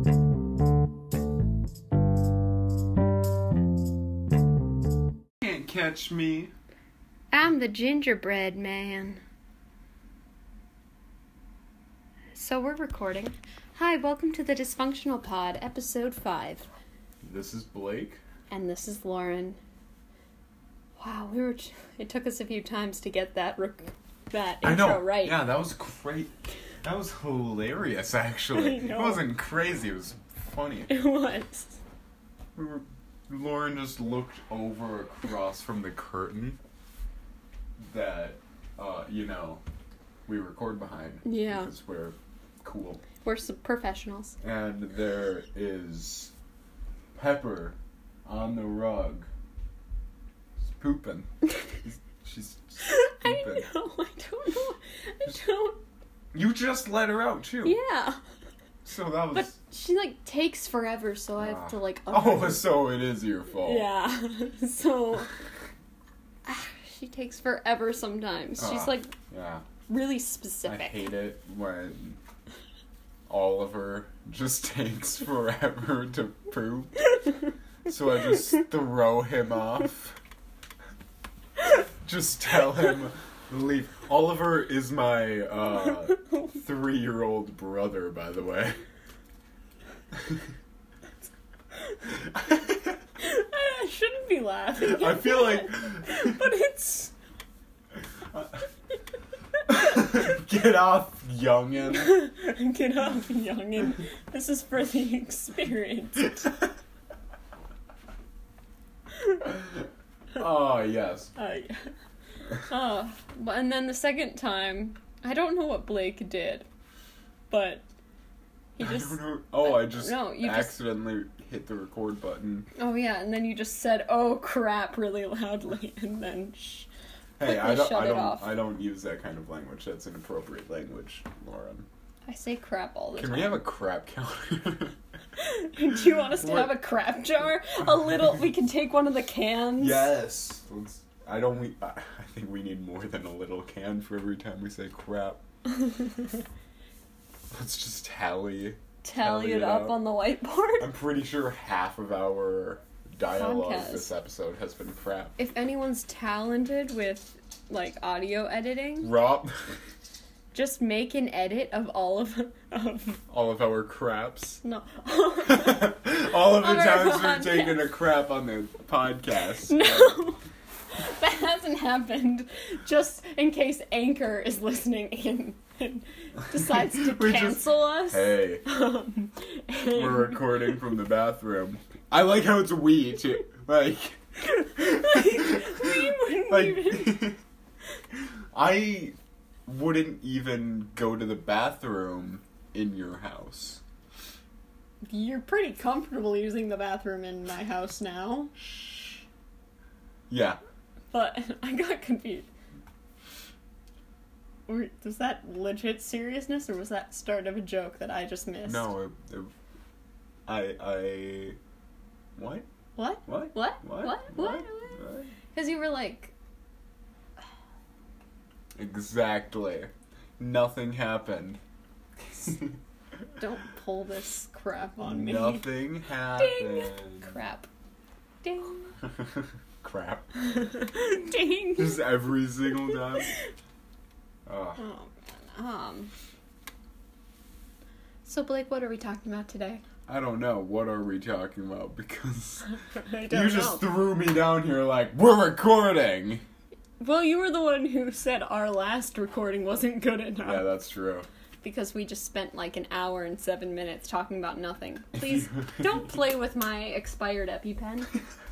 Can't catch me. I'm the gingerbread man. So we're recording. Hi, welcome to the Dysfunctional Pod, episode 5. This is Blake. And this is Lauren. Wow, it took us a few times to get that intro right. Yeah, that was great. That was hilarious, actually. I know. It wasn't crazy, it was funny. It was. Lauren just looked over across from the curtain that, we record behind. Yeah. Because we're cool. We're some professionals. And there is Pepper on the rug. She's pooping. She's I pooping. know, I don't know. You just let her out, too. Yeah. So that was... But she, takes forever, so I have to, Oh, so it is your fault. Yeah. So... she takes forever sometimes. She's, Yeah. really specific. I hate it when Oliver just takes forever to poop. So I just throw him off. Just tell him, leave. Oliver is my 3-year-old brother, by the way. I shouldn't be laughing. I feel like... But it's... Get off, youngin'. Get off, youngin'. This is for the experience. Oh, yes. And then the second time, I don't know what Blake did, but he just... I don't know. Oh, I just you accidentally hit the record button. Oh, yeah, and then you just said, "Oh, crap," really loudly, and then Hey, shut it off. I don't use that kind of language. That's inappropriate language, Lauren. I say crap all the time. Can we have a crap counter? Do you want us to have a crap jar? We can take one of the cans? Yes. I think we need more than a little can for every time we say crap. Let's just tally it up on the whiteboard. I'm pretty sure half of our dialogue Podcast. this episode has been crap. If anyone's talented with, audio editing... Rob... Just make an edit of all of our craps. No. All of the times we've taken a crap on the podcast. No. That hasn't happened. Just in case Anchor is listening in and decides to cancel us. Hey. We're recording from the bathroom. I like how it's we, too. We wouldn't even... I wouldn't even go to the bathroom in your house. You're pretty comfortable using the bathroom in my house now. Yeah. But I got confused. Was that legit seriousness, or was that start of a joke that I just missed? No, What? What? What? What? Because you were like... Exactly. Nothing happened. Don't pull this crap on me. Nothing happened. Ding! Crap. Ding. Crap. Ding. Just every single time. Oh, man. So, Blake, what are we talking about today? I don't know. What are we talking about? Because I don't you just threw me down here like, we're recording! Well, you were the one who said our last recording wasn't good enough. Yeah, that's true. Because we just spent an hour and 7 minutes talking about nothing. Please, don't play with my expired EpiPen.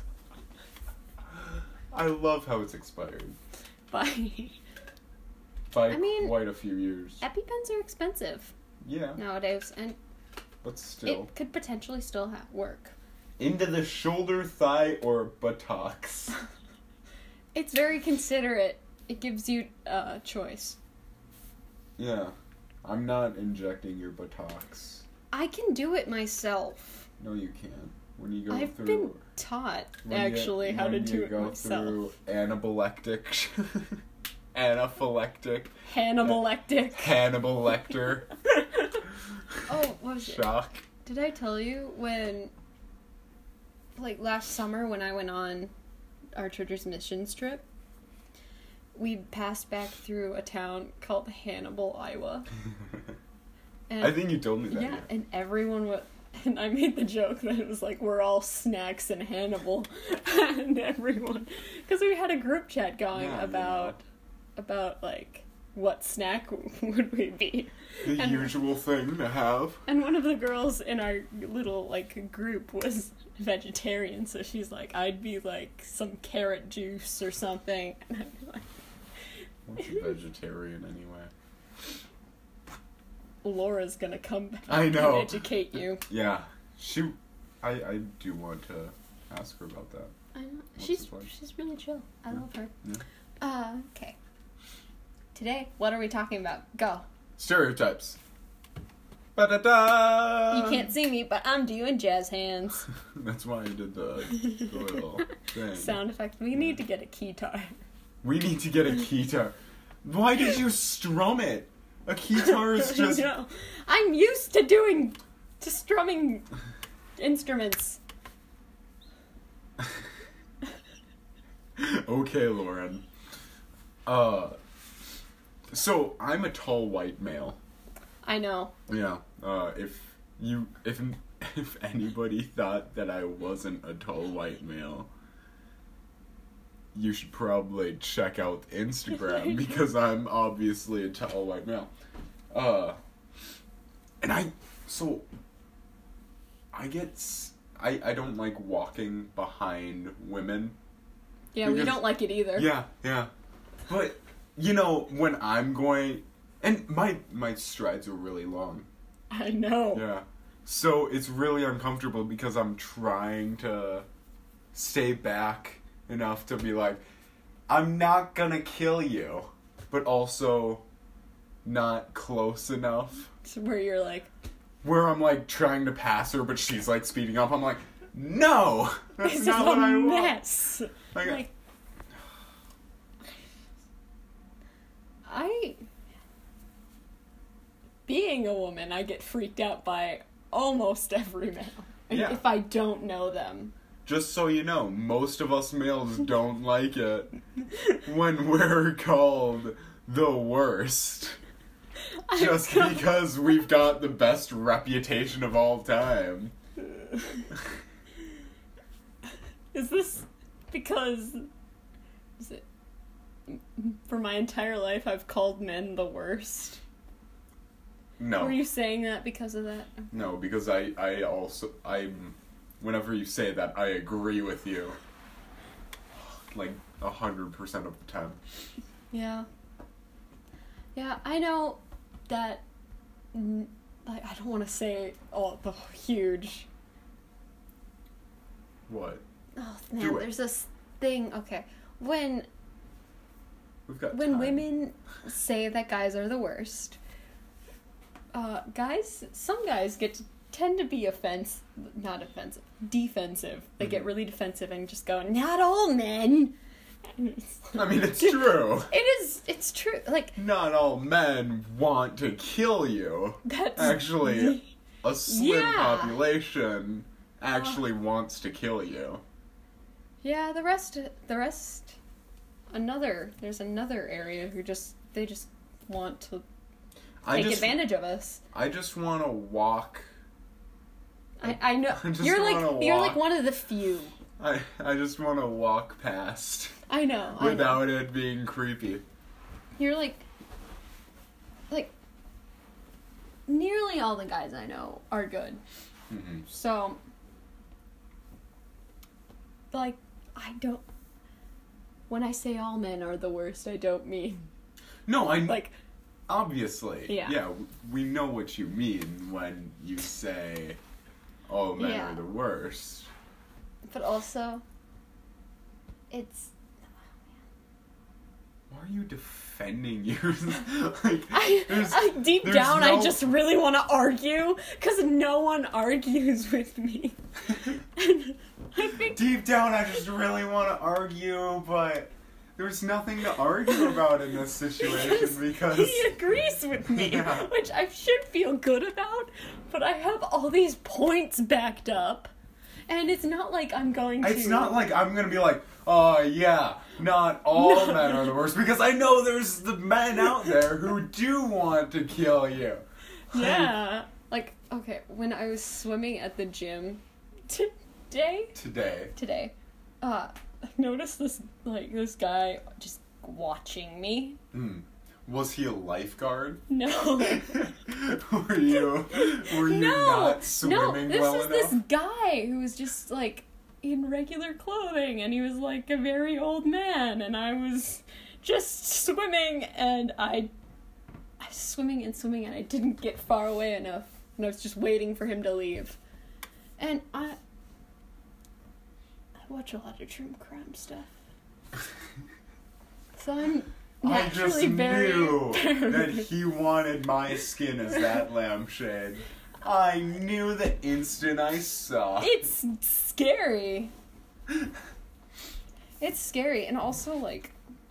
I love how it's expired. By quite a few years. EpiPens are expensive. Yeah. Nowadays, and but still. it could potentially still work. Into the shoulder, thigh, or buttocks. It's very considerate. It gives you a choice. Yeah. I'm not injecting your buttocks. I can do it myself. No, you can't. When you go I've through... been taught, actually, how to do it myself. When you go through anaphylactic... anaphylactic... Hannibal Lecter. Hannibal Lecter. Oh, what was it? Shock. Did I tell you when, like, last summer when I went on our church's missions trip, we passed back through a town called Hannibal, Iowa. And, I think you told me that. yeah, and everyone was... And I made the joke that it was like, we're all snacks in Hannibal. And everyone... Because we had a group chat going about, like, what snack would we be. The usual thing to have. And one of the girls in our little, like, group was vegetarian, so she's like, I'd be, like, some carrot juice or something. And I'd be like... What's a vegetarian, anyway? Laura's gonna come back I know. and educate you. Yeah. I do want to ask her about that. I know. What's She's the point? really chill. I love her. Yeah. Okay. Today, what are we talking about? Go. Stereotypes. Ba-da-da! You can't see me, but I'm doing jazz hands. That's why I did the little thing. Sound effect. We need to get a keytar. We need to get a keytar. Why did you strum it? A keytar is just... No. I'm used to strumming instruments. Okay, Lauren. So I'm a tall white male. I know. Yeah. If anybody thought that I wasn't a tall white male, you should probably check out Instagram because I'm obviously a tall white male. And I don't like walking behind women. Yeah, we don't like it either. Yeah. But, when I'm going... And my strides are really long. I know. Yeah. So it's really uncomfortable because I'm trying to stay back enough to be like, I'm not gonna kill you, but also not close enough. Where you're like... Where I'm like trying to pass her, but she's like speeding up. I'm like, no! That's This not is what a I want. mess. Like, being a woman, I get freaked out by almost every male. Yeah. If I don't know them. Just so you know, most of us males don't like it when we're called the worst. Just because we've got the best reputation of all time. Is this because... Is it... For my entire life, I've called men the worst? No. Were you saying that because of that? No, because whenever you say that, I agree with you. Like, 100% of the time. Yeah. Yeah, I know that, like, I don't want to say, the huge... What? Oh, man, there's this thing, okay. When We've got time. women say that guys are the worst, some guys tend to be defensive. They get really defensive and just go, not all men. I mean, it's true. It's true. Like, not all men want to kill you. That's... Actually, a slim Yeah. population actually wants to kill you. Yeah, the rest, there's another area who they just want to take advantage of us. I just want to walk. I know. You're like one of the few. I just want to walk past. I know. Without it being creepy. You're like nearly all the guys I know are good. Mm-hmm. So, like, when I say all men are the worst, I don't mean... No, like... Obviously. Yeah. We know what you mean when you say all men are the worst. But also, it's... Why are you defending you? Deep down, I just really want to argue, because no one argues with me. And I think... Deep down, I just really want to argue, but there's nothing to argue about in this situation because he agrees with me, Yeah. which I should feel good about, but I have all these points backed up, and it's not like I'm going to... It's not like I'm gonna be like, oh yeah, not all men are the worst, because I know there's the men out there who do want to kill you. Yeah. Like, okay, when I was swimming at the gym today, I noticed this guy just watching me. Was he a lifeguard? No. Were you not swimming well enough? This guy who was just, like, in regular clothing, and he was, like, a very old man, and I was just swimming, and I was swimming, and I didn't get far away enough, and I was just waiting for him to leave. And I watch a lot of true crime stuff. So I'm I just naturally knew very that he wanted my skin as that lampshade. I knew the instant I saw. It's scary. It's scary, and also, like,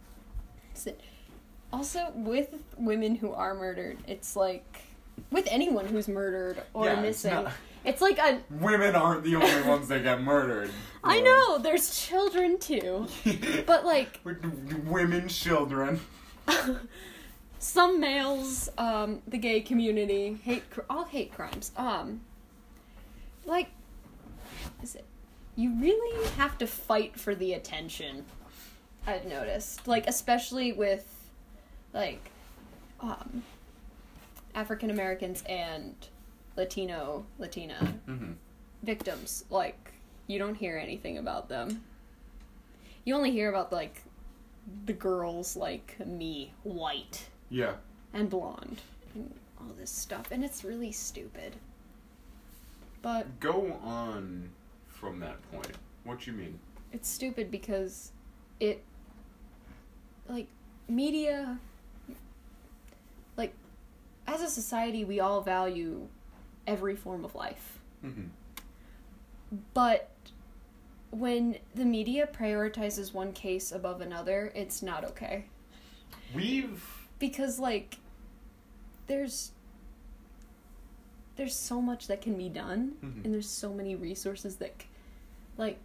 also with women who are murdered, it's like, with anyone who's murdered or Yeah, missing, it's like a... Women aren't the only ones that get murdered. I know, there's children too, but, like... Women, children. Some males, the gay community, all hate crimes. Like, you really have to fight for the attention, I've noticed. Like, especially with, like, African Americans and Latina victims. Like, you don't hear anything about them. You only hear about, like, the girls like me, white. Yeah. And blonde. And all this stuff. And it's really stupid. But... Go on from that point. What you mean? It's stupid because it... Like, media... Like, as a society, we all value every form of life. Mm-hmm. But when the media prioritizes one case above another, it's not okay. Because, like, there's so much that can be done, and there's so many resources that, like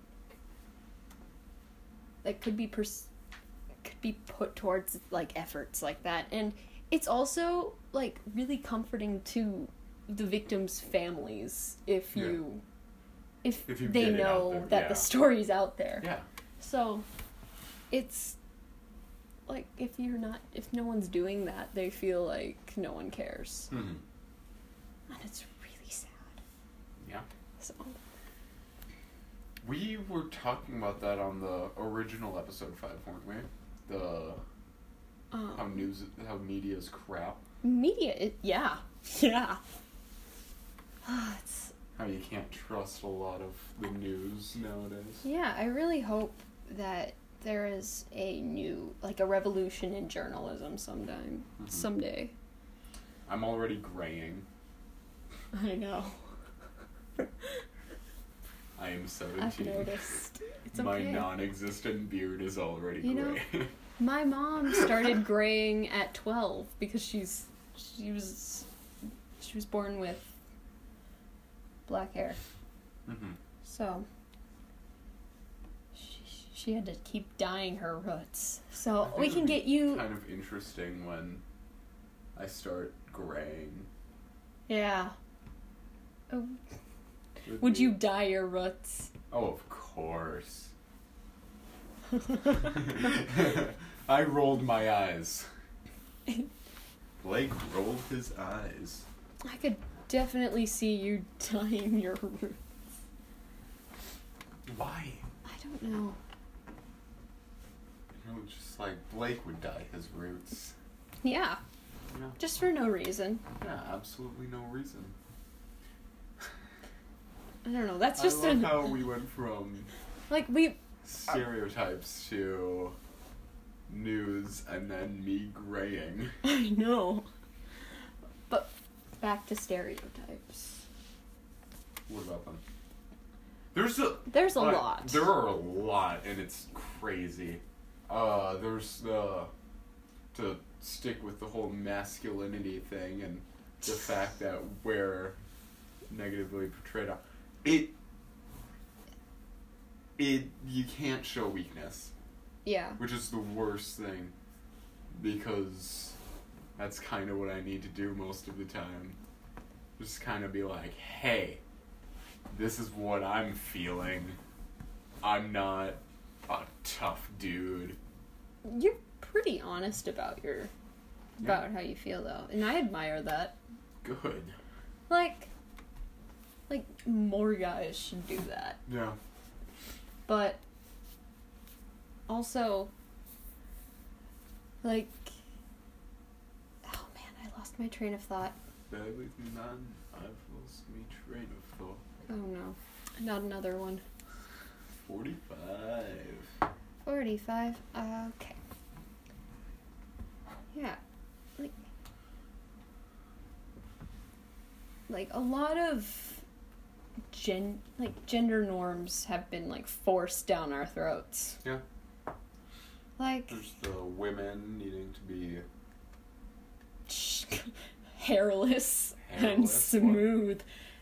could be put towards, like, efforts like that. And it's also, like, really comforting to the victims' families if you they know that the story's out there. Yeah. So, it's, like, if no one's doing that, they feel like no one cares. Mm-hmm. And it's really sad. Yeah. So. We were talking about that on the original episode 5, weren't we? How media's crap. Media, yeah. Yeah. It's... How you can't trust a lot of the news nowadays. Yeah, I really hope that there is a new, like, a revolution in journalism someday. I'm already graying. I know. I am 17. I've noticed. It's My okay. non-existent beard is already You gray. know, my mom started graying at 12 because she was born with black hair. Mm-hmm. So she had to keep dyeing her roots. So we can get you... Kind of interesting when I start graying. Yeah. Oh. Would you dye your roots? Oh, of course. I rolled my eyes. Blake rolled his eyes. I could definitely see you dyeing your roots. Why? I don't know. You know, just like Blake would dye his roots. Yeah. Yeah. Just for no reason. Yeah, absolutely no reason. I don't know. That's just I love how we went from stereotypes to news and then me graying. I know. But back to stereotypes. What about them? There's a lot. There are a lot, and it's crazy. there's to stick with the whole masculinity thing and the fact that we're negatively portrayed on it. You can't show weakness. Yeah. Which is the worst thing, because that's kind of what I need to do most of the time. Just kind of be like, hey, this is what I'm feeling. I'm not a tough dude. You're pretty honest about how you feel, though, and I admire that. Good. Like more guys should do that. Yeah. But also, like, oh man, I lost my train of thought. Badly none. I've lost me train of thought. Oh no, not another one. 45. 45. Okay. Yeah, like a lot of gender norms have been like forced down our throats. Yeah. Like There's the women needing to be hairless and smooth.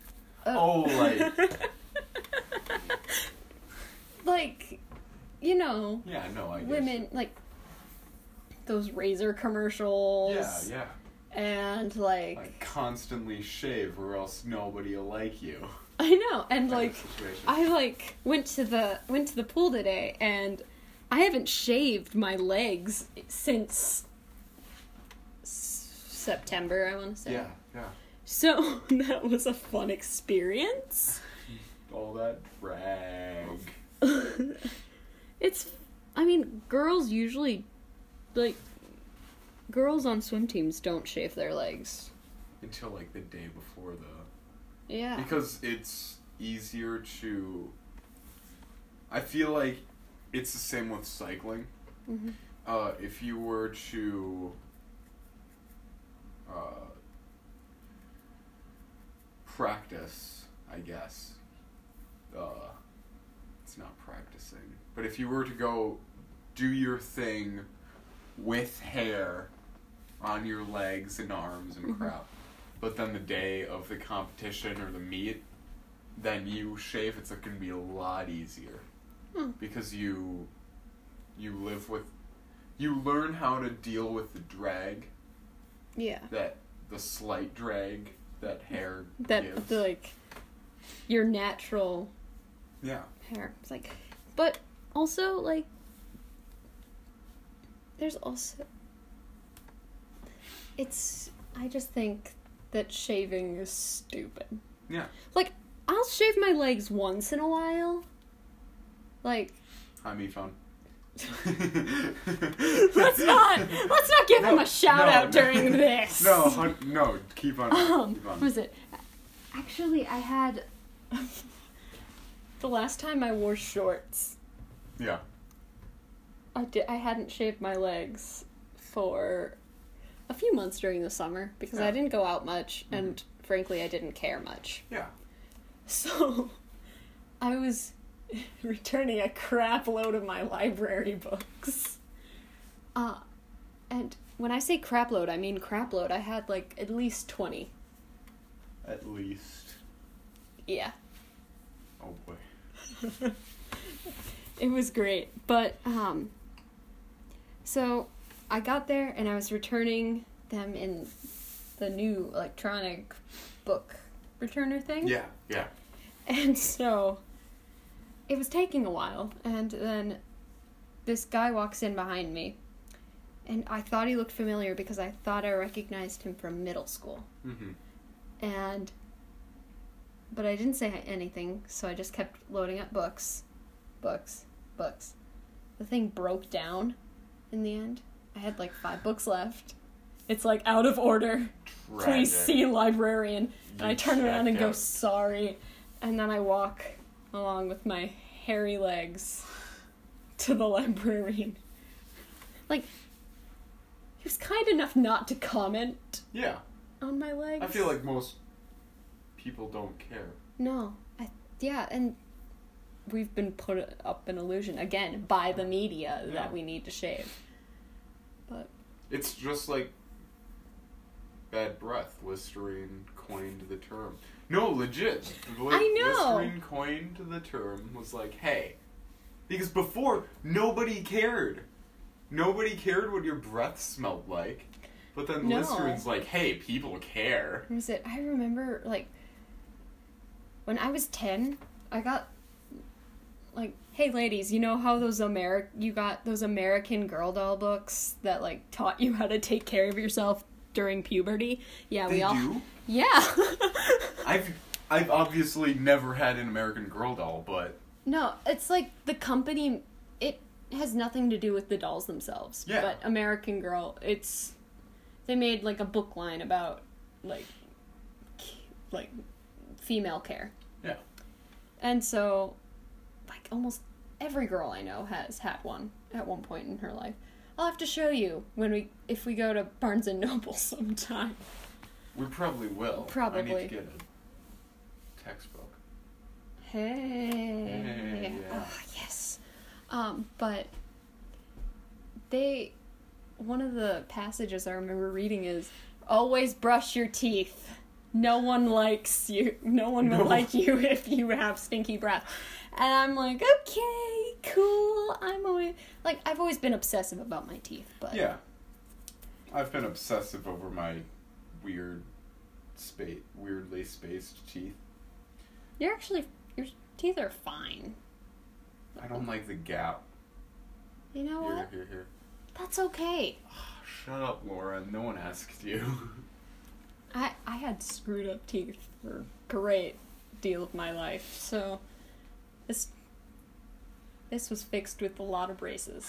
Like, you know. Yeah, no, I guess. Women, like, those razor commercials. Yeah. And, like constantly shave or else nobody will like you. I know, and, like, I, like, went to the pool today, and I haven't shaved my legs since September, I want to say. Yeah. So, that was a fun experience. All that brag. Girls usually, like, girls on swim teams don't shave their legs. Until, like, the day before the... Yeah. Because it's easier to... I feel like it's the same with cycling. Mm-hmm. If you were to... practice, I guess. It's not practicing. But if you were to go do your thing with hair on your legs and arms and crap, but then the day of the competition or the meet, then you shave, it's going to be a lot easier. Because you learn how to deal with the drag. Yeah. The slight drag that hair gives. Like, your natural hair. It's like, but also, like, there's also, I just think that shaving is stupid. Yeah. Like, I'll shave my legs once in a while. Like, Hi, me phone. let's not give him a shout out during this. No, keep on. What was it? Actually, I had the last time I wore shorts. Yeah. I hadn't shaved my legs for a few months during the summer because I didn't go out much and frankly I didn't care much. Yeah. So I was returning a crap load of my library books. And when I say crap load, I mean crap load. I had like at least 20. At least. Yeah. Oh boy. It was great. But, so I got there and I was returning them in the new electronic book returner thing. Yeah. And so it was taking a while, and then this guy walks in behind me, and I thought he looked familiar because I thought I recognized him from middle school. Mm-hmm. But I didn't say anything, so I just kept loading up books. The thing broke down in the end. I had like 5 books left. It's like out of order. Please see librarian. And I turn around and go, sorry. And then I walk along with my hairy legs to the librarian. Like, he was kind enough not to comment. Yeah. On my legs. I feel like most people don't care. No. And we've been put up an illusion again by the media that we need to shave. But it's just like bad breath. Listerine coined the term. No, legit. I know. Listerine coined the term, was like, hey, because before nobody cared. Nobody cared what your breath smelled like. But then Listerine's like, hey, people care. What was it? I remember, like, when I was 10, I got, like, hey ladies, you know how you got those American Girl doll books that, like, taught you how to take care of yourself during puberty? Yeah, They do? Yeah. I've obviously never had an American Girl doll, but... No, it's like the company, it has nothing to do with the dolls themselves. Yeah. But American Girl, they made, like, a book line about, like, female care. Yeah. And so, like, almost every girl I know has had one at one point in her life. I'll have to show you if we go to Barnes & Noble sometime. We probably will. Probably. I need to get a textbook. Hey. Yeah. Oh, yes. But one of the passages I remember reading is, always brush your teeth. No one likes you. No one will like you if you have stinky breath. And I'm like, okay, cool. I've always been obsessive about my teeth, but... Yeah. I've been obsessive over my weirdly spaced teeth. Your teeth are fine. I don't like the gap. You know what? Here. That's okay. Shut up, Laura. No one asked you. I had screwed up teeth for a great deal of my life, so this was fixed with a lot of braces.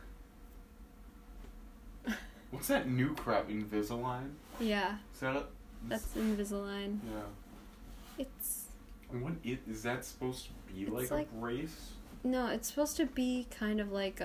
What's that new crap, Invisalign? Yeah. Is that That's Invisalign. Yeah. Is that supposed to be like a brace? No, it's supposed to be kind of like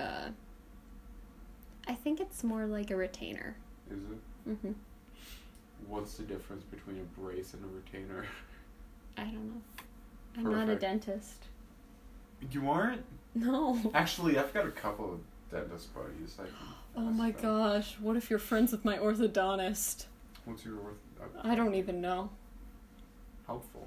I think it's more like a retainer. Is it? Mm-hmm. What's the difference between a brace and a retainer? I don't know. I'm not a dentist. You aren't? No. Actually, I've got a couple of dentist buddies. Oh my gosh, what if you're friends with my orthodontist? What's your I don't even know. Helpful.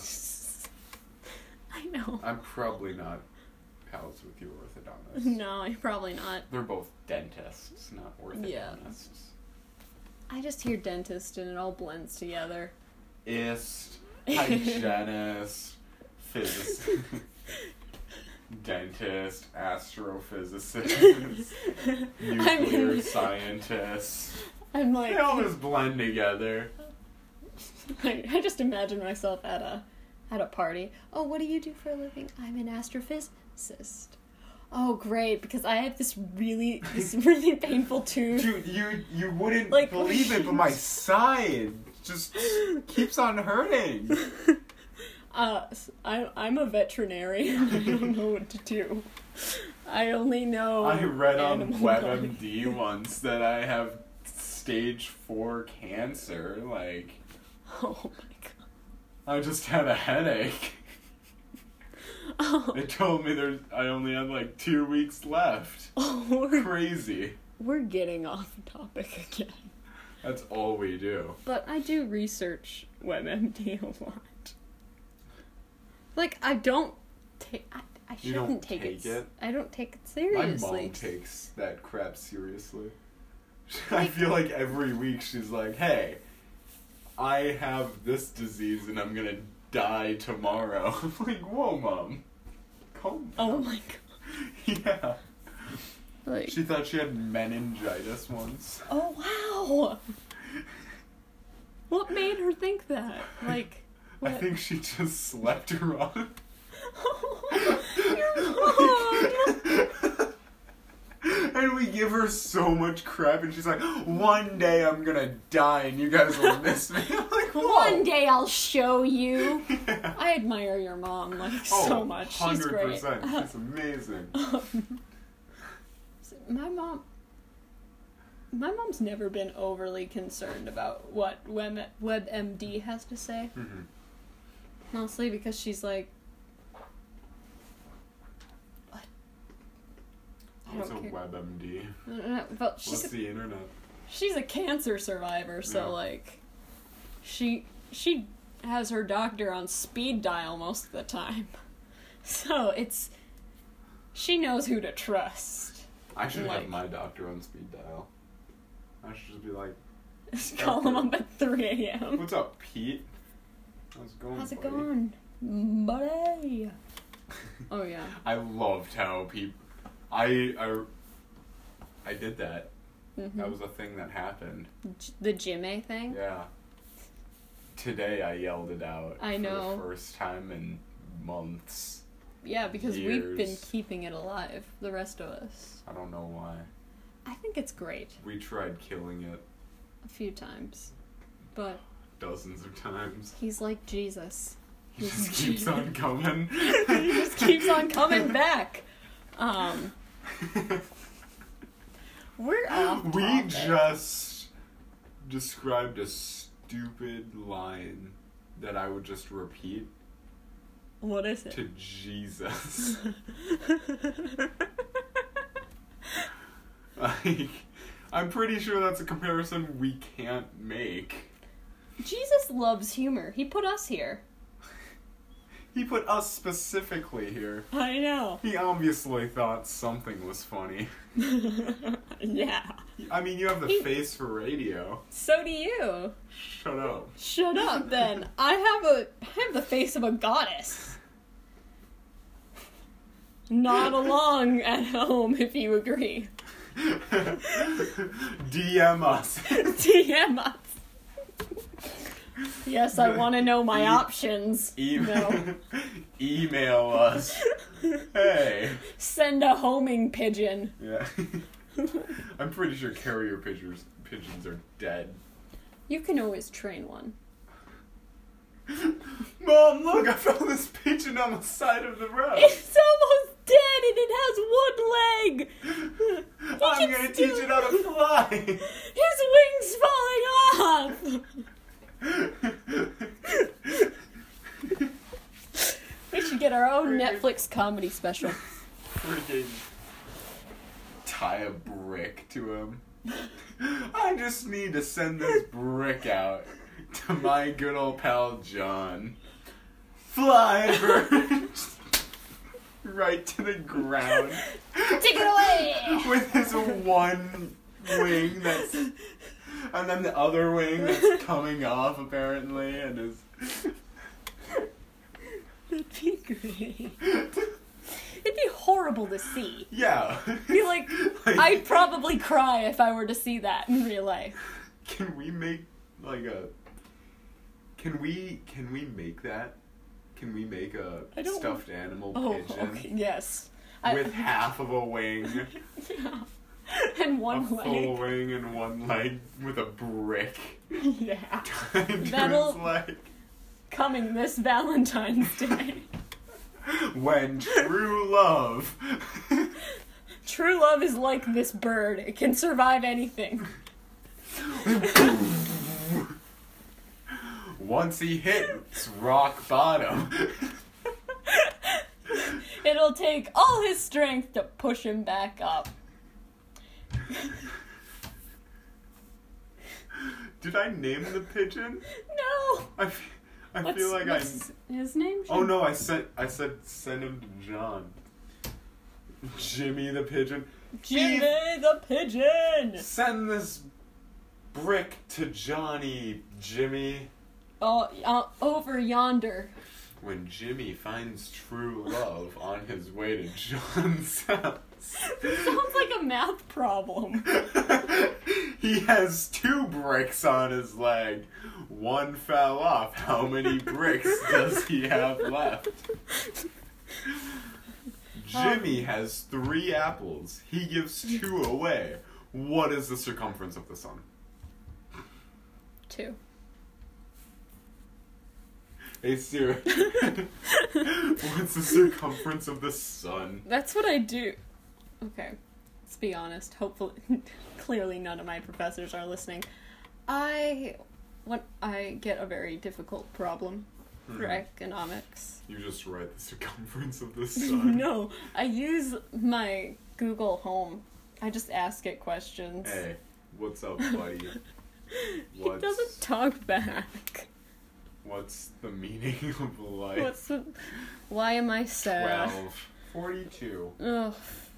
I know. I'm probably not pals with your orthodontist. No, you're probably not. They're both dentists, not orthodontists. Yeah. I just hear dentist and it all blends together. Hygienist, physicist, dentist, astrophysicist, nuclear scientist. I'm like... They all just blend together. I just imagine myself at a party. Oh, what do you do for a living? I'm an astrophysicist. Oh, great, because I have this really painful tooth. Dude, you wouldn't believe it, but my side just keeps on hurting. I'm a veterinarian. I don't know what to do. I only know... I read on WebMD once that I have stage 4 cancer, like... Oh my god. I just had a headache. Oh. They told me I only had like 2 weeks left. Oh, crazy. We're getting off topic again. That's all we do. But I do research WebMD a lot. Like, I don't take... I shouldn't take it. I don't take it seriously. My mom takes that crap seriously. I feel like every week she's like, hey, I have this disease and I'm gonna die tomorrow. I'm like, whoa, Mom. Calm down. Oh my god. Yeah. Like, she thought she had meningitis once. Oh, wow. What made her think that? Like, what? I think she just slept wrong. Your mom! And we give her so much crap, and she's like, one day I'm gonna die and you guys will miss me. I'm like, whoa. One day I'll show you. Yeah. I admire your mom, like, so much. 100%. She's great. She's amazing. My mom's never been overly concerned about what WebMD has to say. Mm-hmm. Mostly because she's like, I What's a don't care. WebMD? I don't know, but What's the internet? she's a cancer survivor, so Yeah. like, she has her doctor on speed dial most of the time, so she knows who to trust. I should Like- have my doctor on speed dial. I should just be like, Just call him up at 3 a.m. "What's up, Pete? How's it going? How's it buddy?" going, buddy? Oh yeah. I loved how people. I did that. Mhm. That was a thing that happened. The Jimmy thing. Yeah. Today I yelled it out. I know. For the first time in months. Yeah, because we've been Years. keeping it alive. The rest of us. I don't know why. I think it's great. We tried killing it A few times, but dozens of times. he's like Jesus. He just keeps on coming. He just keeps on coming back. We're off We topic. just described a stupid line that I would just repeat What is it? to Jesus. Like, I'm pretty sure that's a comparison we can't make. Jesus loves humor. He put us here. He put us specifically here. I know. He obviously thought something was funny. Yeah. I mean, you have the He- face for radio. So do you. Shut up. Shut up, then. I have the face of a goddess. Nod along at home if you agree. DM us. DM us. Yes, I want to know my options. No. Email us. Hey. Send a homing pigeon. Yeah. I'm pretty sure carrier pigeons are dead. You can always train one. Mom, look, I found this pigeon on the side of the road. It's almost dead and it has one leg. I'm gonna teach it how to fly. His wings falling off. We should get our own Netflix comedy special. Freaking tie a brick to him. I just need to send this brick out to my good old pal John. Fly, bird! Right to the ground. Take it away! With his one wing that's... And then the other wing that's coming off, apparently, and is... That'd be great. It'd be horrible to see. Yeah. Be like, I'd probably cry if I were to see that in real life. Can we make, like, a... Can we make that? Can we make a I don't- stuffed animal Oh, pigeon okay, yes. with half of a wing, Yeah. And one a full leg. wing and one leg with a brick Yeah. tied to That'll- his leg? Coming this Valentine's Day. When true love. True love is like this bird. It can survive anything. Once he hits rock bottom. It'll take all his strength to push him back up. Did I name the pigeon? No! I feel like what's his name? Oh no, I said send him to John. Jimmy the pigeon. Jimmy the pigeon! Send this brick to Johnny, Jimmy. Over yonder. When Jimmy finds true love on his way to John's house. Sounds like a math problem. He has 2 bricks on his leg. One fell off. How many bricks does he have left? Jimmy has 3 apples. He gives 2 away. What is the circumference of the sun? 2. Hey Siri. What's the circumference of the sun? That's what I do. Okay, let's be honest. Hopefully, clearly none of my professors are listening. When I get a very difficult problem, for economics. You just write the circumference of the sun. No, I use my Google Home. I just ask it questions. Hey, what's up, buddy? He doesn't talk back. What's the meaning of life? Why am I sad? 42. Ugh.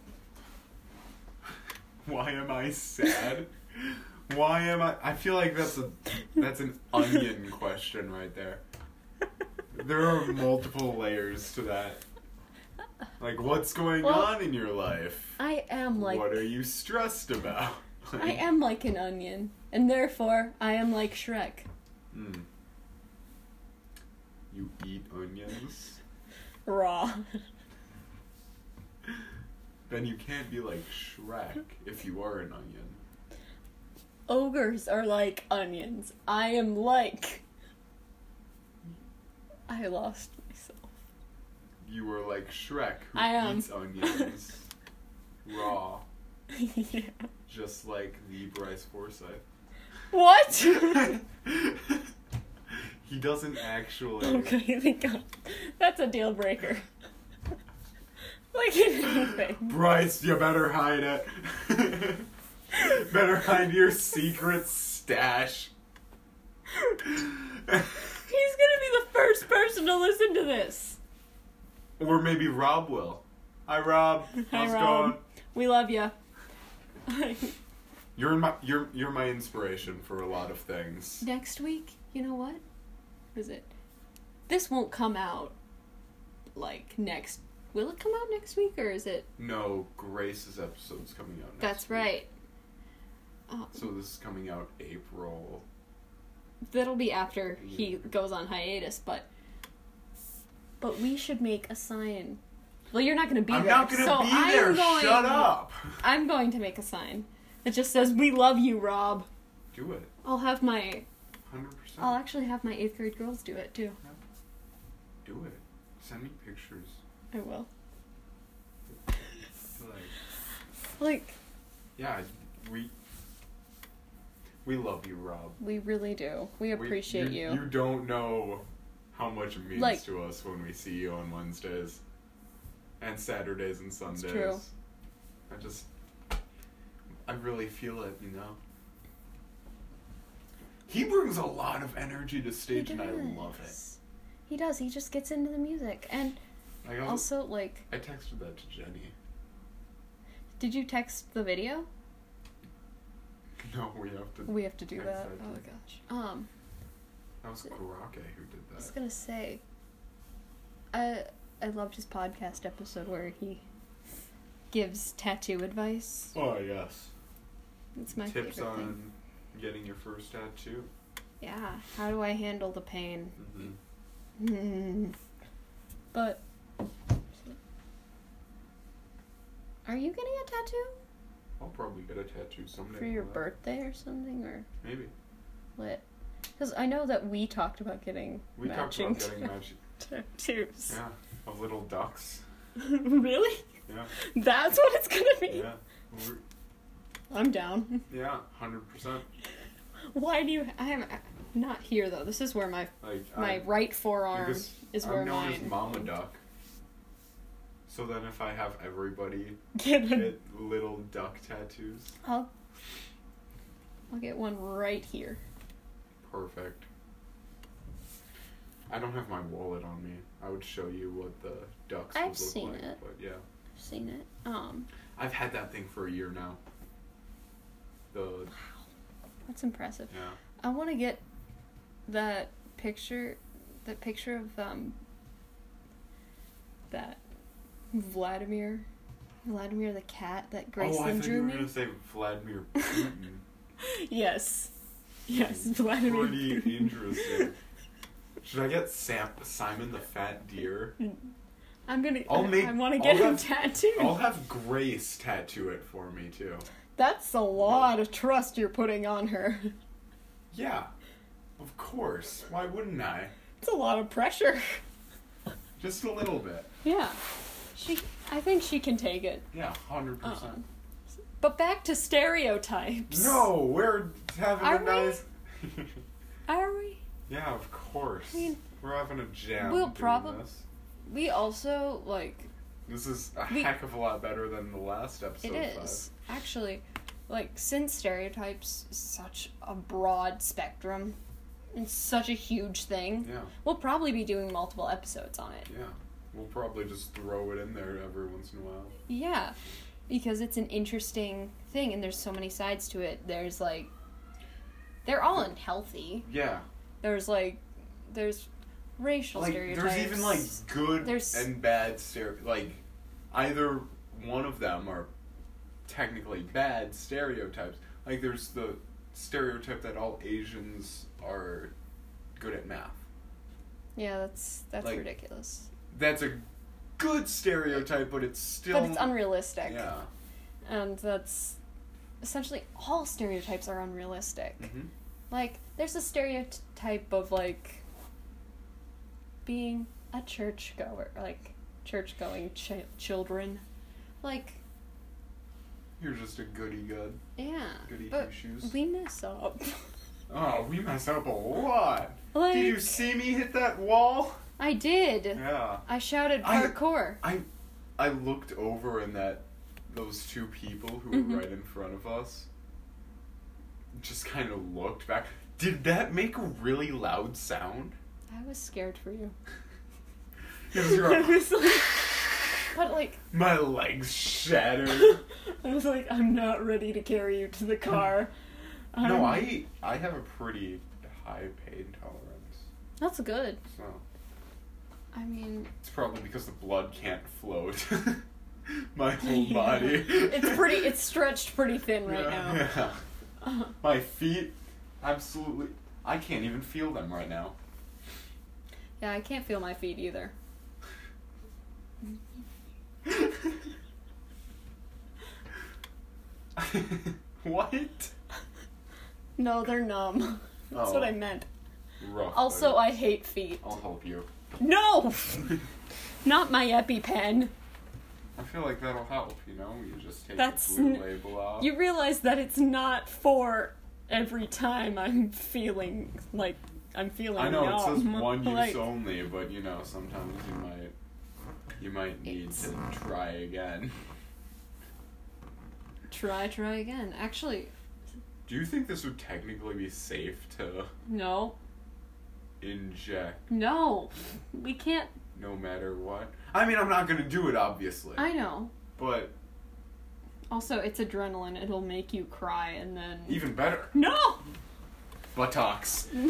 Why am I sad? Why am I feel like that's an onion question right there. There are multiple layers to that. Like, what's going on in your life? I am like... What are you stressed about? Like, I am like an onion, and therefore I am like Shrek. You eat onions? Raw. Then you can't be like Shrek if you are an onion. Ogres are like onions. I am like... I lost myself. You were like Shrek who I am. eats onions raw. Yeah. Just like the Bryce Forsyth. What? He doesn't actually. Okay, thank God. That's a deal breaker. Like in anything. Bryce, you better hide it. Better hide your secret stash. He's gonna be the first person to listen to this. Or maybe Rob will. Hi, Rob. How's it Rob. going? We love you. You're my inspiration for a lot of things. Next week, you know what? Is it? This won't come out like next. Will it come out next week or is it? No, Grace's episode's coming out next That's week. right. So this is coming out April. That'll be after he goes on hiatus, but we should make a sign. Well, you're not going to be there. I'm not going to be there. Shut up. I'm going to make a sign that just says, "We love you, Rob." Do it. I'll have my... 100%. I'll actually have my 8th grade girls do it, too. Do it. Send me pictures. I will. Like, yeah, we love you, Rob. We really do. We appreciate you. You don't know how much it means Like, to us when we see you on Wednesdays and Saturdays and Sundays. It's true. I really feel it, you know. He brings a lot of energy to stage, and I love it. He does. He just gets into the music, and also like. I texted that to Jenny. Did you text the video? No, we have to. We have to do that. That. Oh my gosh. That was Karake who did that. I was gonna say. I loved his podcast episode where he gives tattoo advice. Oh yes. It's my Tips favorite on thing. Getting your first tattoo. Yeah. How do I handle the pain? Mm-hmm. But. Are you getting a tattoo? I'll probably get a tattoo someday. For your birthday or something, or maybe. Lit. Because I know that we talked about getting matching tattoos. Yeah, of little ducks. Really? Yeah. That's what it's gonna be? Yeah. I'm down. Yeah, 100%. Why do you... I'm not here, though. This is where my right forearm is where mine... I'm known as Mama Duck. So then if I have everybody get little duck tattoos. I'll get one right here. Perfect. I don't have my wallet on me. I would show you what the ducks would look like. I've seen it. But yeah. I've seen it. I've had that thing for a year now. Wow. That's impressive. Yeah. I want to get that picture of that Vladimir the cat that Graceland drew me. Oh, I thought you were going to say Vladimir Putin. Yes, Vladimir Pretty Putin. interesting. Should I get Simon the Fat Deer? I want to get him tattooed. I'll have Grace tattoo it for me, too. That's a lot of trust you're putting on her. Yeah, of course. Why wouldn't I? It's a lot of pressure. Just a little bit. Yeah. I think she can take it. Yeah, 100%. But back to stereotypes. No, we're having a nice... Are we? Yeah, of course. I mean, We're having a jam. We'll doing probably. this. We also, like... This is a heck of a lot better than the last episode. It is. Actually, like, since stereotypes is such a broad spectrum, and such a huge thing, Yeah. we'll probably be doing multiple episodes on it. Yeah. We'll probably just throw it in there every once in a while. Yeah. Because it's an interesting thing, and there's so many sides to it. There's, like... They're all unhealthy. Yeah. There's racial stereotypes. There's even, like, good There's... and bad like, either one of them are technically bad stereotypes. Like, there's the stereotype that all Asians are good at math. Yeah, that's like, ridiculous. That's a good stereotype, but it's still... But it's unrealistic. Yeah. And that's... Essentially, all stereotypes are unrealistic. Mm-hmm. Like, there's a stereotype of, like, being a churchgoer, like, church-going children. Like... You're just a goody-good. Yeah. Goody but two-shoes. we mess up. Oh, we mess up a lot. Like, Did you see me hit that wall? I did. Yeah. I shouted parkour. I looked over and those two people who were right in front of us just kind of looked back. Did that make a really loud sound? I was scared for you. I was like, but like... My legs shattered. I was like, I'm not ready to carry you to the car. No, I have a pretty high pain tolerance. That's good. So... I mean... It's probably because the blood can't flow to my whole body. It's stretched pretty thin right now. Yeah. My feet, absolutely... I can't even feel them right now. Yeah, I can't feel my feet either. What? No, they're numb. That's what I meant. Rough. Also, buddy. I hate feet. I'll help you. No! Not my EpiPen. I feel like that'll help, you know? You just take That's the blue label off. You realize that it's not for every time I'm feeling I know, numb. it says one use Like, only, but you know, sometimes you might need to try again. Try again. Actually, Do you think this would technically be safe to no. inject No. We can't. no matter what? I mean, I'm not gonna do it, obviously. I know. But Also, it's adrenaline. It'll make you cry and then... even better, No! buttocks. No!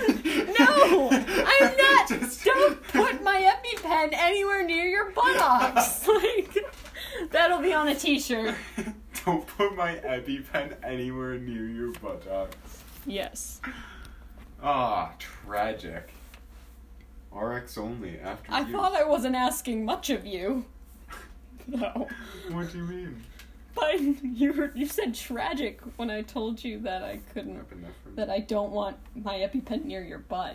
I'm not! Just- Don't put my EpiPen anywhere near your buttocks! Like, that'll be on a t-shirt. Don't put my EpiPen anywhere near your buttocks. Yes. Ah, tragic. RX only after I use. thought I wasn't asking much of you. No. What do you mean? But you said tragic when I told you that I couldn't... Epinephrine. That I don't want my EpiPen near your butt.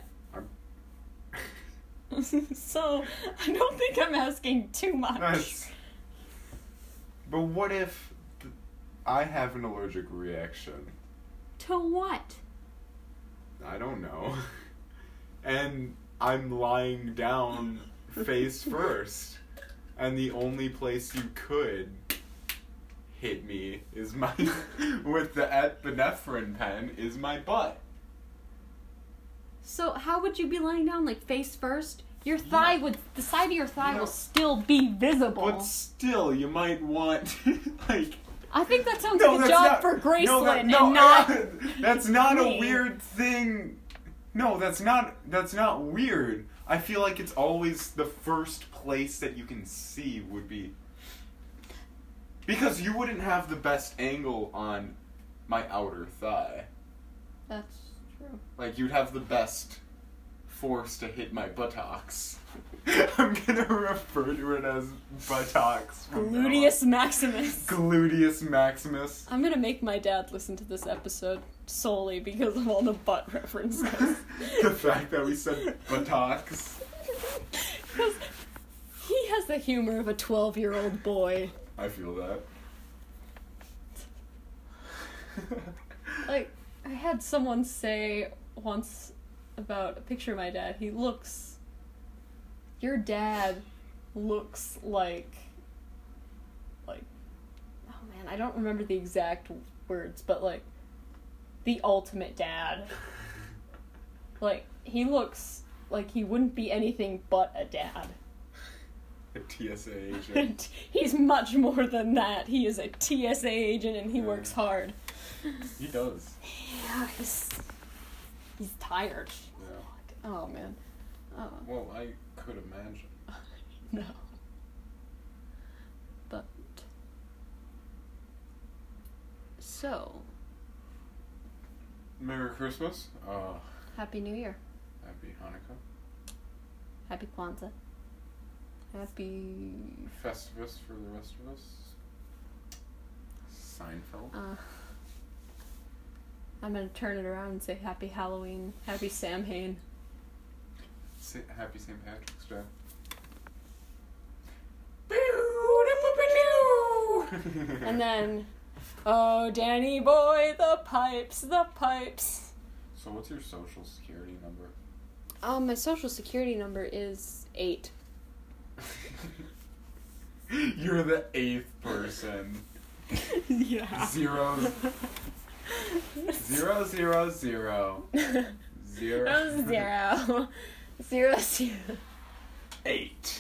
So, I don't think I'm asking too much. But what if I have an allergic reaction? To what? I don't know. And I'm lying down face first. And the only place you could hit me is with the epinephrine pen is my butt. So how would you be lying down, like face first? Your thigh the side of your thigh will still be visible. But still, you might want, like... I think that sounds like a job for Graceland and not... That's not me. a weird thing. No, that's not weird. I feel like it's always the first place that you can see would be... Because you wouldn't have the best angle on my outer thigh. That's true. Like, you'd have the best force to hit my buttocks. I'm gonna refer to it as buttocks. Gluteus Maximus. Gluteus Maximus. I'm gonna make my dad listen to this episode solely because of all the butt references. The fact that we said buttocks. Because he has the humor of a 12-year-old boy. I feel that. Like, I had someone say once about a picture of my dad. Your dad looks like, oh man, I don't remember the exact words, but like, the ultimate dad. Like, he looks like he wouldn't be anything but a dad. A TSA agent. He's much more than that. He is a TSA agent and he works hard. He does. Yeah, he's tired. Yeah. Oh, man. Well, I could imagine. No. But. So. Merry Christmas. Happy New Year. Happy Hanukkah. Happy Kwanzaa. Happy... Festivus for the rest of us. Seinfeld. I'm gonna turn it around and say Happy Halloween. Happy Samhain. Happy St. Patrick's Day. And then, oh, Danny boy, the pipes, the pipes. So what's your social security number? My social security number is 8. You're the 8th person. Yeah. 0 0 0 0 0 0 0 8.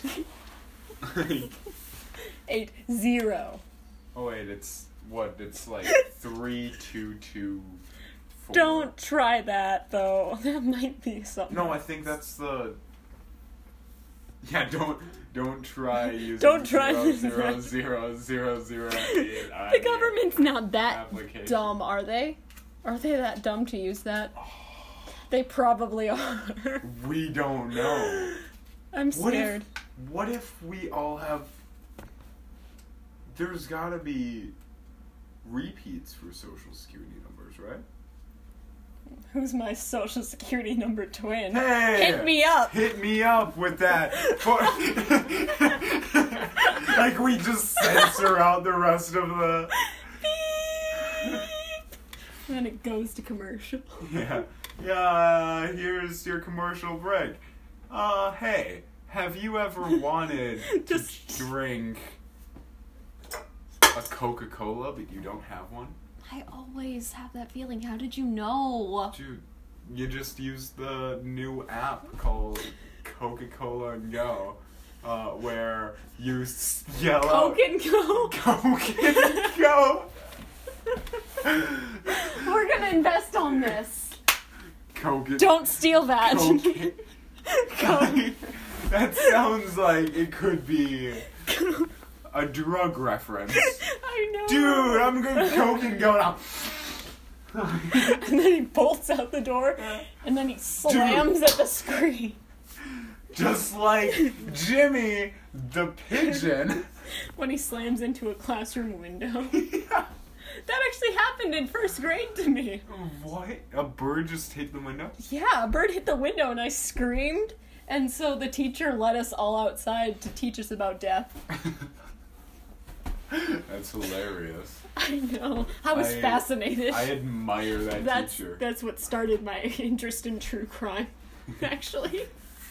8 0. Oh wait, it's like 3 2 2 4. Don't try that though. That might be something. No, I think that's the. Yeah, don't try using. Don't try 0 0 0 0 0 8. The government's not that application. dumb, are they? Are they that dumb to use that? They probably are. We don't know. I'm scared. What if we all have... There's gotta be repeats for social security numbers, right? Who's my social security number twin? Hey! Hit me up! Hit me up with that. Like we just censor out the rest of the... Beep! And then it goes to commercial. Yeah. Yeah, here's your commercial break. Hey, have you ever wanted to drink a Coca-Cola, but you don't have one? I always have that feeling. How did you know? Dude, you just use the new app called Coca-Cola Go, where you yell Coke and Go? Coke and Go! We're gonna invest on this. Coke and... Don't steal that. Coke. That sounds like it could be a drug reference. I know. Dude, I'm going to Coke and Go now. And then he bolts out the door, and then he slams at the screen. Just like Jimmy the pigeon. When he slams into a classroom window. Yeah. That actually happened in first grade to me. What? A bird just hit the window? Yeah, a bird hit the window and I screamed. And so the teacher let us all outside to teach us about death. That's hilarious. I know. I was fascinated. I admire that teacher. That's what started my interest in true crime, actually.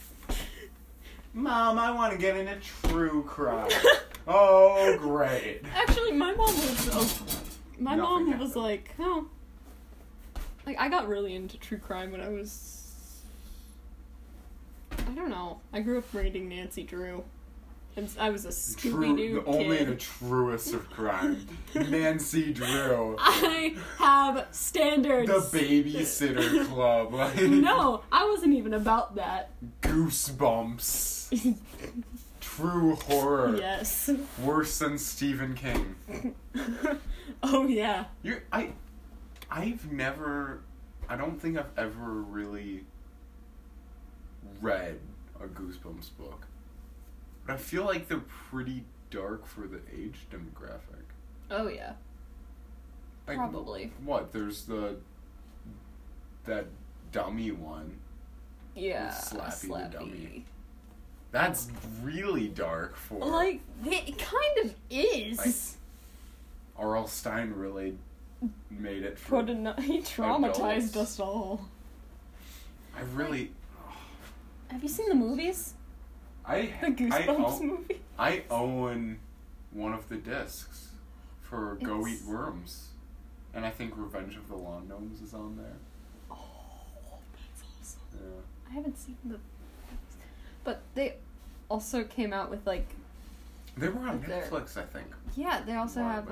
Mom, I want to get into true crime. Oh, great. Actually, my mom was like, oh. Like, I got really into true crime when I was... I don't know. I grew up reading Nancy Drew. And I was a Scooby-Doo kid. Only the truest of crime. Nancy Drew. I have standards. The Babysitter Club. Like, no, I wasn't even about that. Goosebumps. True horror. Yes. Worse than Stephen King. Oh, yeah. I don't think I've ever really read a Goosebumps book. But I feel like they're pretty dark for the age demographic. Oh, yeah. Like, probably. What? There's that dummy one. Yeah. Slappy the dummy. That's really dark for... Like, it kind of is. Like, R.L. Stein really made it for He traumatized us all. I really... Have you seen the movies? The Goosebumps movie? I own one of the discs for Go Eat Worms. And I think Revenge of the Lawn Gnomes is on there. Oh, that's awesome. Yeah. I haven't seen the... But they also came out with, like... They were on Netflix, I think. Yeah, they also have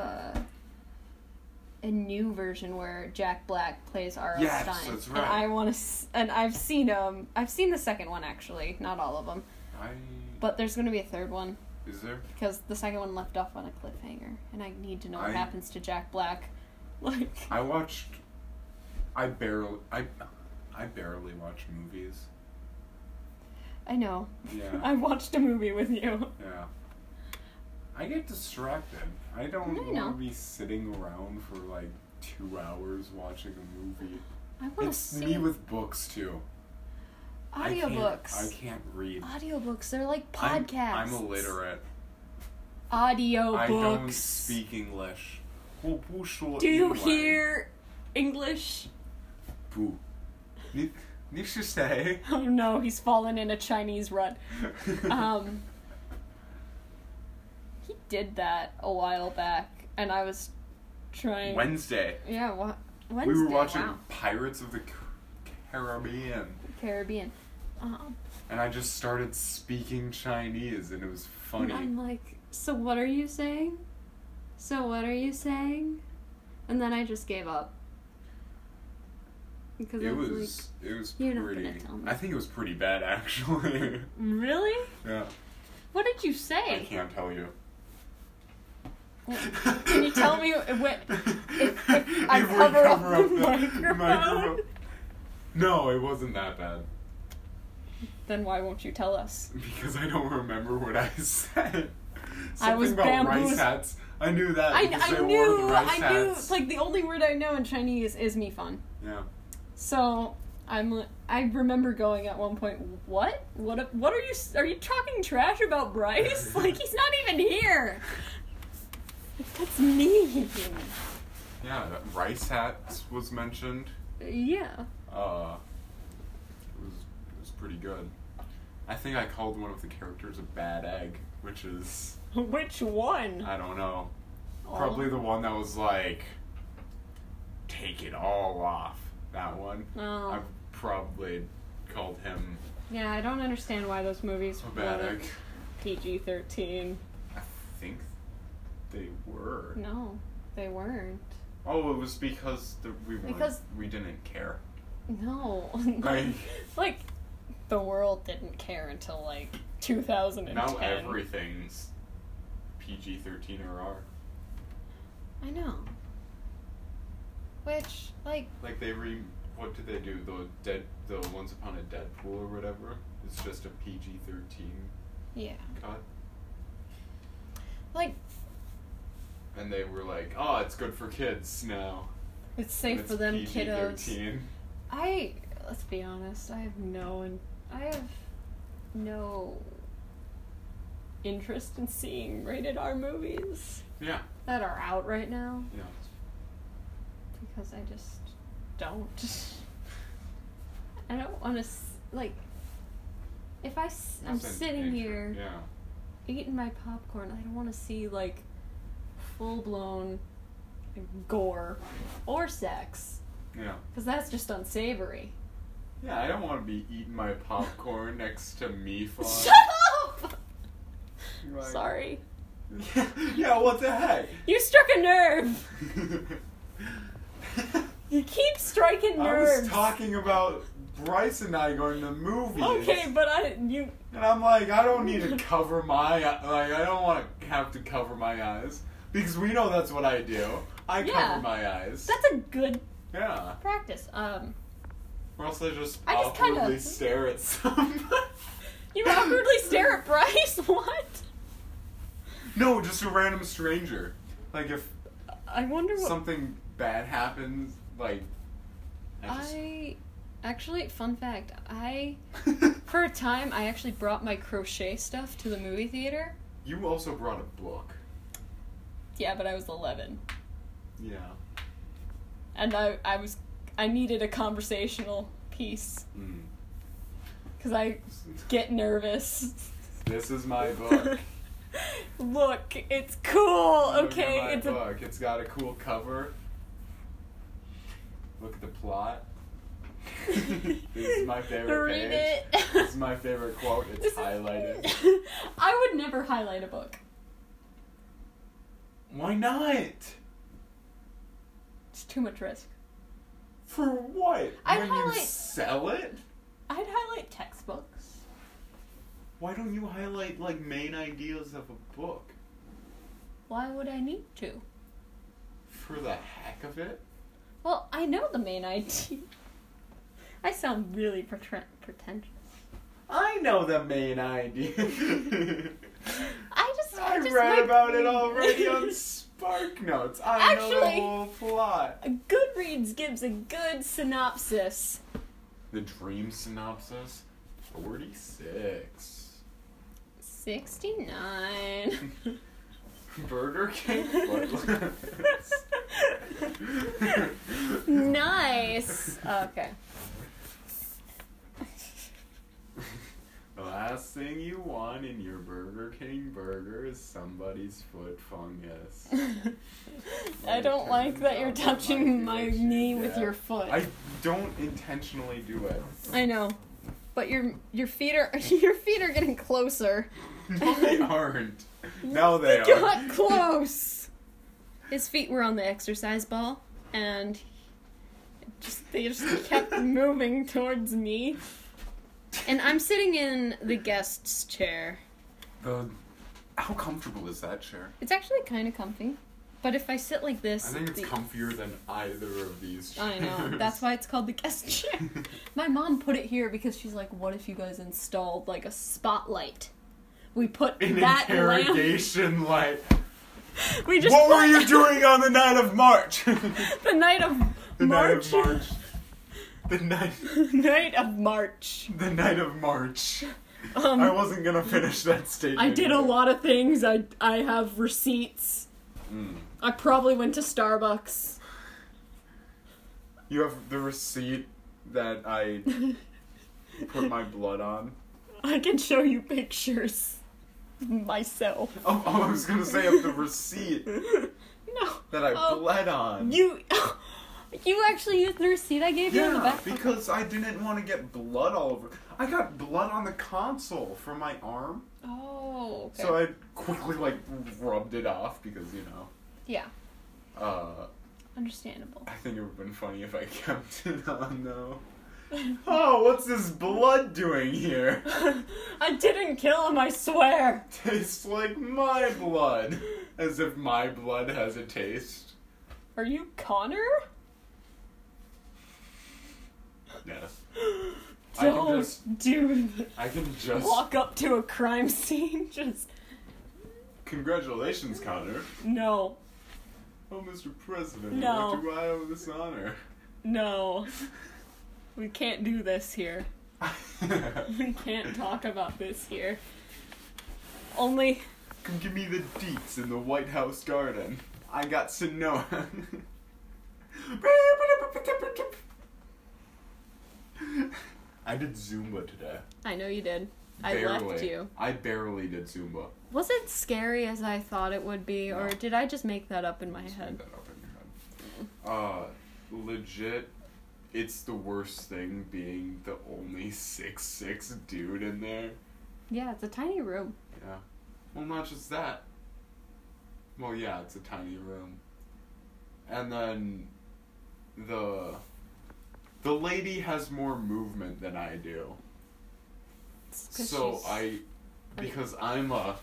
a new version where Jack Black plays R.L. Yes, Stein. that's right. And I want to... And I've seen the second one, actually. Not all of them. But there's going to be a third one. Is there? Because the second one left off on a cliffhanger. And I need to know what happens to Jack Black. Like... I barely watch movies. I know. Yeah. I watched a movie with you. Yeah. I get distracted. I don't want to be sitting around for like 2 hours watching a movie. I want to see... me with books too. Audiobooks. I can't read. Audiobooks. They're like podcasts. I'm illiterate. Audiobooks. I don't speak English. Do you hear English? Boo. Need to say. Oh no, he's fallen in a Chinese rut. He did that a while back, and I was trying... Wednesday. Yeah, Wednesday. We were watching Pirates of the Caribbean. And I just started speaking Chinese, and it was funny. And I'm like, so what are you saying? And then I just gave up. Because it was you're pretty... not gonna tell me. I think it was pretty bad, actually. Really? Yeah. What did you say? I can't tell you. Can you tell me if I cover up the microphone? No, it wasn't that bad. Then why won't you tell us? Because I don't remember what I said. I was about rice hats. I knew that. I knew. Hats. Like the only word I know in Chinese is "mi fan." Yeah. So I remember going at one point. What are you? Are you talking trash about Bryce? Like he's not even here. That's mean. Yeah, rice hats was mentioned. Yeah. It was pretty good. I think I called one of the characters a bad egg, which is... Which one? I don't know. Probably the one that was like, take it all off. That one. Oh. I probably called him... Yeah, I don't understand why those movies a bad egg. PG-13. I think they were. No, they weren't. Oh, it was because we didn't care. No. Like the world didn't care until, 2010. Now everything's PG-13 or R. I know. Which, Like, what did they do? The Once Upon a Deadpool or whatever? It's just a PG-13 cut? And they were like, oh, it's good for kids now. It's safe for them PG-13. kiddos. Let's be honest, I have no interest in seeing rated R movies. Yeah. That are out right now. Yeah. Because I just don't. I don't want to, if I'm sitting here eating my popcorn, I don't want to see, full-blown gore or sex. Yeah. Because that's just unsavory. Yeah, I don't want to be eating my popcorn next to me fun. Shut up! Sorry. Yeah, what the heck? You struck a nerve! You keep striking nerves. I was talking about Bryce and I going to the movies. Okay, but And I'm like, I don't need to cover my... I don't want to have to cover my eyes. Because we know that's what I do. I cover my eyes. That's a good practice. Or else I just awkwardly stare at somebody. You awkwardly stare at Bryce? What? No, just a random stranger. If I wonder what... something bad happens, Actually, fun fact, for a time, I actually brought my crochet stuff to the movie theater. You also brought a book. Yeah, but I was 11. Yeah. And I needed a conversational piece. Mm. Because I get nervous. This is my book. Look, it's cool. Look Okay, at my it's book. It's got a cool cover. Look at the plot. This is my favorite Read page. it. This is my favorite quote. It's highlighted. I would never highlight a book. Why not? It's too much risk. For what? I'd when you highlight- sell it? I'd highlight textbooks. Why don't you highlight like main ideas of a book? Why would I need to? For the heck of it? Well, I know the main idea. I sound really pretentious. I know the main idea. I just read like- about it already on SparkNotes. I know the Actually- whole plot. Goodreads gives a good synopsis. The dream synopsis? 46. 69. Burger King? What? Nice. Okay. The last thing you want in your Burger King burger is somebody's foot fungus. I don't like that you're touching my knee with your foot. I don't intentionally do it. I know, but your feet are getting closer. No, they aren't. No, they They are. got close. His feet were on the exercise ball, and they just kept moving towards me. And I'm sitting in the guest's chair. How comfortable is that chair? It's actually kind of comfy, but if I sit like this, I think it's comfier than either of these chairs. I know. That's why it's called the guest chair. My mom put it here because she's like, "What if you guys installed like a spotlight? We put An that lamp. interrogation light. We just What put were you doing on the night of March? the night of The March. night of March. The night. Night of March. The night of March. I wasn't gonna finish that statement. I did a either. lot of things. I have receipts. Mm. I probably went to Starbucks. You have the receipt that I put my blood on. I can show you pictures myself. Oh, I was gonna say of the receipt No. that I Oh, bled on. You actually used the receipt I gave you on the Yeah, back? because I didn't want to get blood all over. I got blood on the console from my arm, Oh, okay. so I quickly rubbed it off because Yeah, Uh, understandable. I think it would have been funny if I kept it on though. Oh, what's this blood doing here? I didn't kill him, I swear. Tastes like my blood, as if my blood has a taste. Are you Connor? Yes. Don't do that. I can just. Walk up to a crime scene, just... Congratulations, Connor. No. Oh, Mr. President, No. what do I owe this honor? No. We can't do this here. We can't talk about this here. Only... Come give me the deets in the White House garden. I got Sonoma. I did Zumba today. I know you did. I Barely. left you. I barely did Zumba. Was it scary as I thought it would be, or No. did I just make that up in my Just head? made that up in your head. Legit, it's the worst thing being the only 6'6" dude in there. Yeah, it's a tiny room. Yeah. Well, not just that. Well, yeah, it's a tiny room. And then the lady has more movement than I do. It's 'cause So she's- because I'm a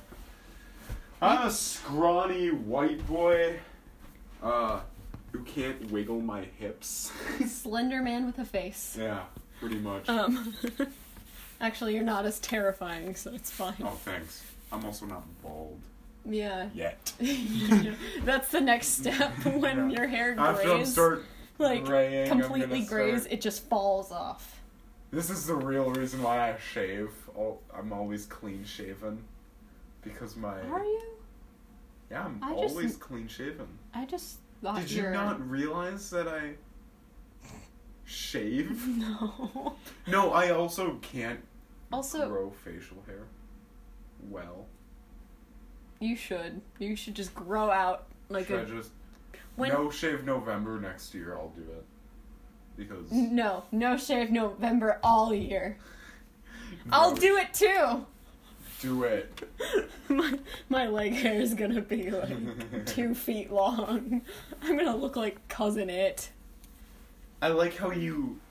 scrawny white boy, who can't wiggle my hips. Slender man with a face. Yeah, pretty much. Actually, you're not as terrifying, so it's fine. Oh, thanks. I'm also not bald Yeah. yet. That's the next step when Yeah. your hair After I grays. start Like, graying, I'm completely gonna grays, start- it just falls off. This is the real reason why I shave. I'm always clean shaven. Because my... Are you? Yeah, I'm I just- always clean shaven. I just thought Did you you're... not realize that I shave? No. No, I also can't Also, grow facial hair. Well, you should. You should just grow out like should a... I just When... no shave November next year? I'll do it because No shave November all year. I'll do it too. Do it. my leg hair is gonna be like 2 feet long. I'm gonna look like Cousin It. I like how you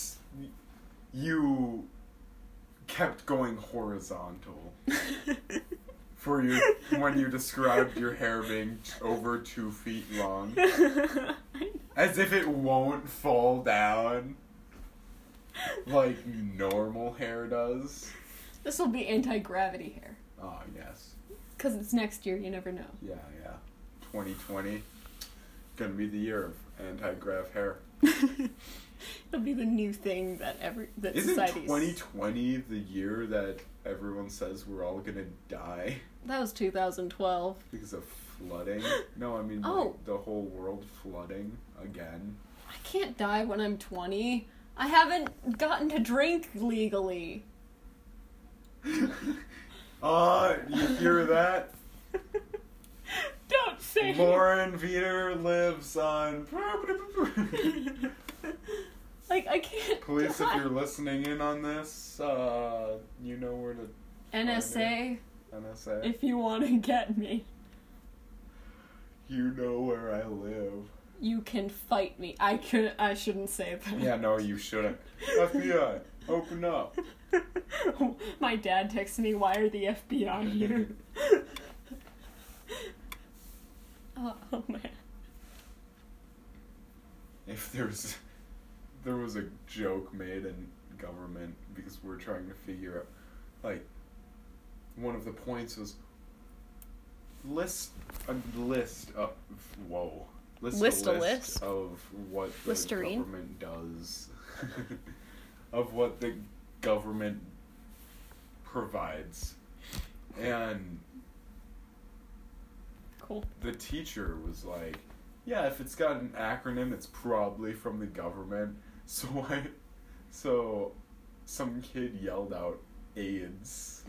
kept going horizontal for you when you described your hair being over 2 feet long, as if it won't fall down like normal hair does. This will be anti-gravity hair. Oh yes. Because it's next year, you never know. Yeah. 2020, gonna be the year of anti-grav hair. It'll be the new thing that Isn't society's... 2020 the year that everyone says we're all gonna die That was 2012. because of flooding? No, I mean like the whole world flooding again. I can't die when I'm 20. I haven't gotten to drink legally. You hear that? Don't say Lauren Veter lives on... Like, I can't Police, die. if you're listening in on this, you know where to... NSA, NSA. if you want to get me, You know where I live. you can fight me. I shouldn't say that. Yeah, no, you shouldn't. FBI, open up. My dad texted me, "Why are the FBI here?" Oh man. If there was a joke made in government because we're trying to figure out, like, one of the points was list a list of what the Listerine? government does, of what the government provides, and Cool. the teacher was like, yeah, if it's got an acronym, it's probably from the government. So some kid yelled out AIDS.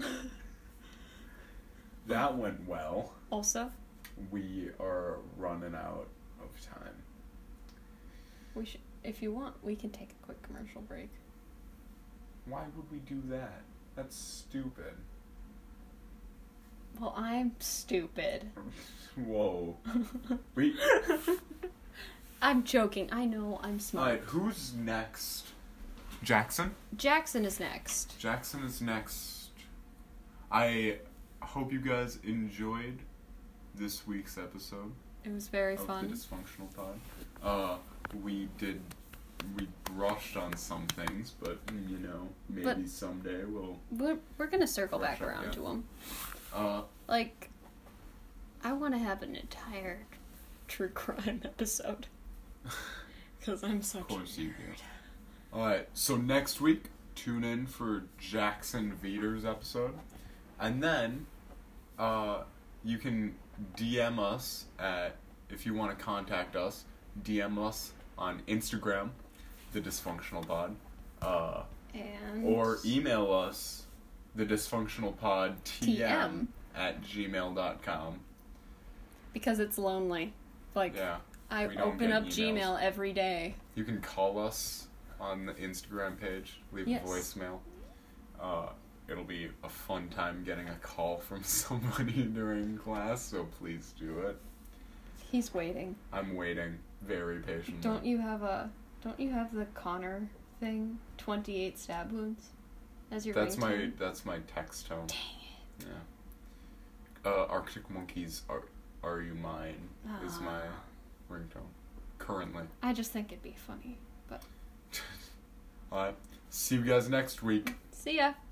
That went well. Also, We are running out of time. we should, if you want, we can take a quick commercial break. Why would we do that? That's stupid. Well, I'm stupid. Whoa. I'm joking. I know I'm smart. Alright, who's next? Jackson? Jackson is next. Jackson is next. I hope you guys enjoyed this week's episode It was very of fun. the Dysfunctional Pod. We brushed on some things, but maybe someday We're gonna circle Brush back up, around yeah. to them. uh Like, I want to have an entire true crime episode. Because I'm such of course a you nerd. do. Alright, so next week tune in for Jackson Veter's episode. And then you can DM us if you want to contact us, DM us on Instagram, The Dysfunctional Pod, And or email us, thedysfunctionalpodtm@gmail.com. because it's lonely. Like, Yeah, I we don't open get up emails. Gmail every day. you can call us on the Instagram page, leave Yes. a voicemail. It'll be a fun time getting a call from somebody during class, so please do it. He's waiting. I'm waiting very patiently. Don't you have the Connor thing? 28 stab wounds as your ringtone? That's my text tone. Dang it. Yeah. Arctic Monkeys Are You Mine is my ringtone currently. I just think it'd be funny. But Alright. See you guys next week. see ya.